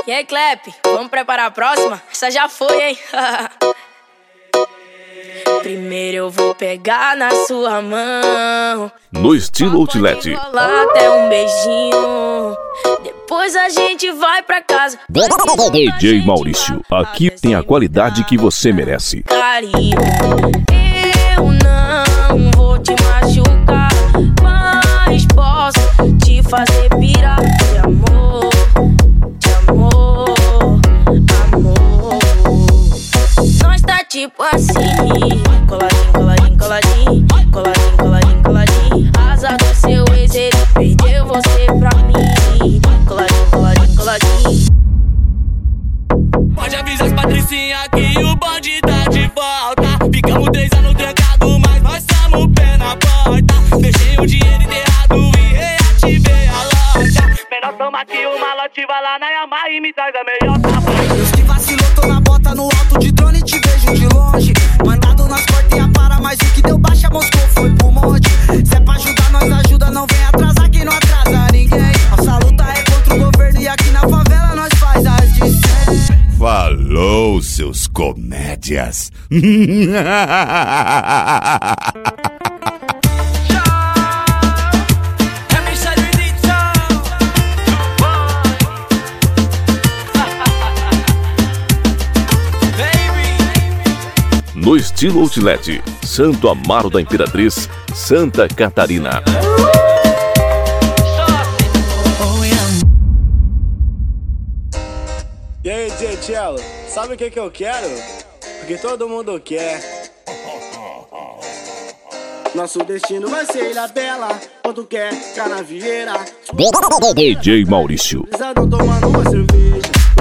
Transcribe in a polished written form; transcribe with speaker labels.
Speaker 1: E aí, Clep, vamos preparar a próxima? Essa já foi, hein? Primeiro eu vou pegar na sua mão,
Speaker 2: no estilo Outlet.
Speaker 1: Até um beijinho, depois a gente vai pra casa.
Speaker 2: DJ Maurício, aqui tem a qualidade que você merece.
Speaker 1: Carinho, eu não vou te machucar, mas posso te fazer pirar de amor, amor. Nós tá tipo assim, coladinho, coladinho, coladinho, coladinho, coladinho, coladinho. Azar do seu ex, ele perdeu você pra mim. Coladinho, coladinho, coladinho.
Speaker 3: Pode avisar as patricinha que o bonde tá de volta. Ficamos 3 anos trancados, mas nós somos pé na porta. Deixei o dinheiro enterrado e reativei a loja. Melhor tomar que uma lotiva lá na Yamaha e me traz a melhor tapa.
Speaker 4: Deus que vacilou, tô na bota no alto de drone, te vejo de longe. Mandado nas portas e a para, mas o que deu baixa Moscou foi pro monte. Se é pra ajudar, nós ajuda, não vem atrasar que não atrasa ninguém. Nossa luta é contra o governo e aqui na favela nós faz as de 100.
Speaker 2: Falou, seus comédias. No estilo Outlet, Santo Amaro da Imperatriz, Santa Catarina.
Speaker 5: E aí, DJ Cello, sabe o que eu quero? Porque todo mundo quer. Nosso destino vai ser Ilha Bela, quando quer Canavieira.
Speaker 2: DJ Maurício.
Speaker 5: Tomando uma cerveja.